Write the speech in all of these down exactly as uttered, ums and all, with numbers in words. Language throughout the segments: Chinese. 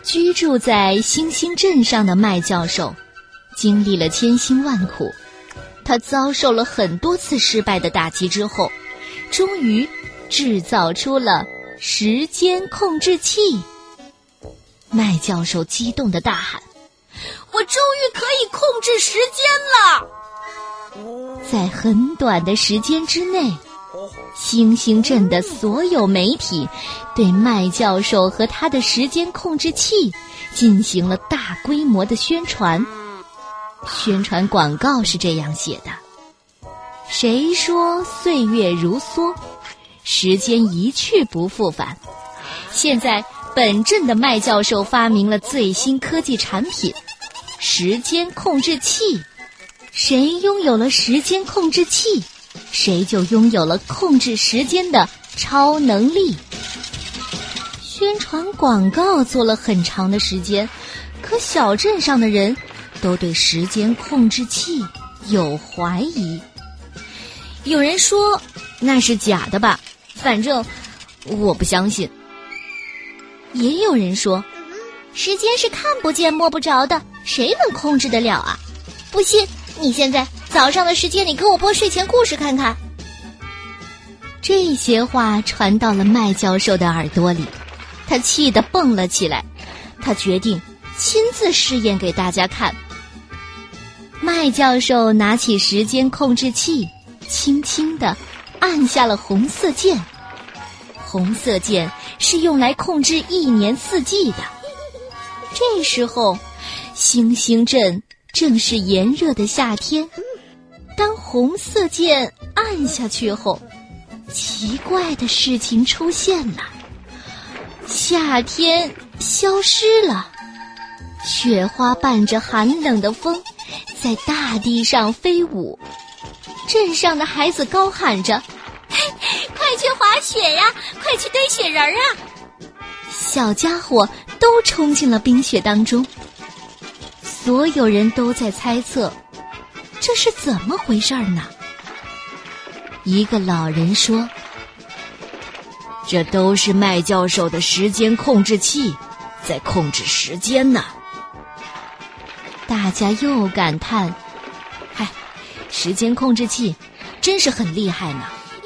居住在星星镇上的麦教授经历了千辛万苦，他遭受了很多次失败的打击之后，终于制造出了时间控制器。麦教授激动地大喊：我终于可以控制时间了！在很短的时间之内，星星镇的所有媒体对麦教授和他的时间控制器进行了大规模的宣传。宣传广告是这样写的：谁说岁月如梭，时间一去不复返。现在本镇的麦教授发明了最新科技产品——时间控制器。谁拥有了时间控制器，谁就拥有了控制时间的超能力。宣传广告做了很长的时间，可小镇上的人都对时间控制器有怀疑。有人说那是假的吧，反正我不相信。也有人说时间是看不见摸不着的，谁能控制得了啊？不信你现在早上的时间里给我播睡前故事看看。这些话传到了麦教授的耳朵里，他气得蹦了起来。他决定亲自试验给大家看。麦教授拿起时间控制器，轻轻地按下了红色键。红色键是用来控制一年四季的。这时候星星镇正是炎热的夏天，当红色键按下去后，奇怪的事情出现了。夏天消失了，雪花伴着寒冷的风在大地上飞舞。镇上的孩子高喊着：快去滑雪呀，快去堆雪人啊！小家伙都冲进了冰雪当中。所有人都在猜测，这是怎么回事呢？一个老人说：这都是麦教授的时间控制器在控制时间呢。大家又感叹：嗨，时间控制器真是很厉害呢。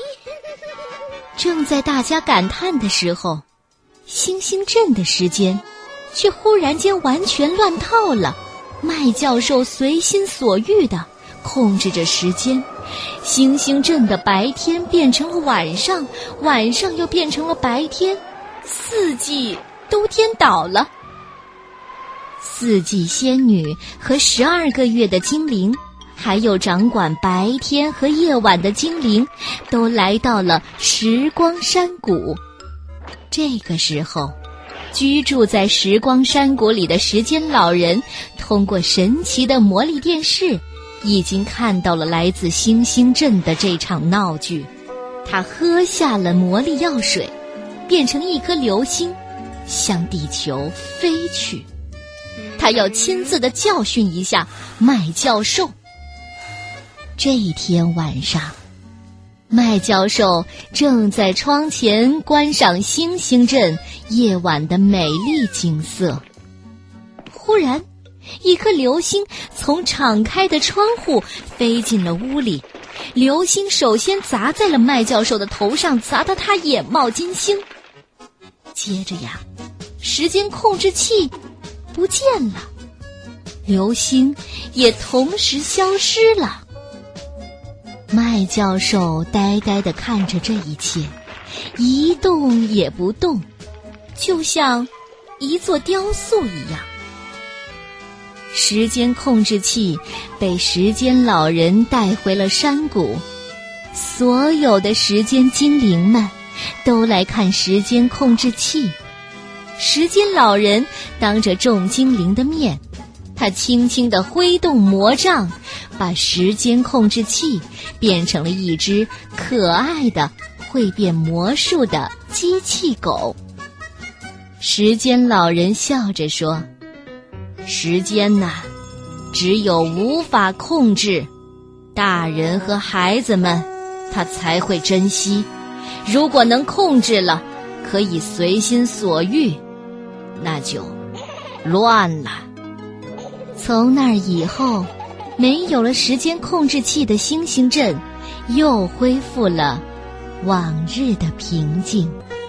正在大家感叹的时候，星星镇的时间却忽然间完全乱套了。麦教授随心所欲地控制着时间，星星镇的白天变成了晚上，晚上又变成了白天，四季都颠倒了。四季仙女和十二个月的精灵，还有掌管白天和夜晚的精灵，都来到了时光山谷。这个时候，居住在时光山谷里的时间老人通过神奇的魔力电视已经看到了来自星星镇的这场闹剧。他喝下了魔力药水，变成一颗流星，向地球飞去。他要亲自的教训一下麦教授。这一天晚上，麦教授正在窗前观赏星星镇夜晚的美丽景色。忽然，一颗流星从敞开的窗户飞进了屋里。流星首先砸在了麦教授的头上，砸得他眼冒金星。接着呀，时间控制器不见了，流星也同时消失了。麦教授呆呆地看着这一切，一动也不动，就像一座雕塑一样。时间控制器被时间老人带回了山谷，所有的时间精灵们都来看时间控制器。时间老人当着众精灵的面，他轻轻地挥动魔杖，把时间控制器变成了一只可爱的会变魔术的机器狗。时间老人笑着说：时间呐，只有无法控制，大人和孩子们他才会珍惜。如果能控制了，可以随心所欲，那就乱了。从那儿以后，没有了时间控制器的星星镇，又恢复了往日的平静。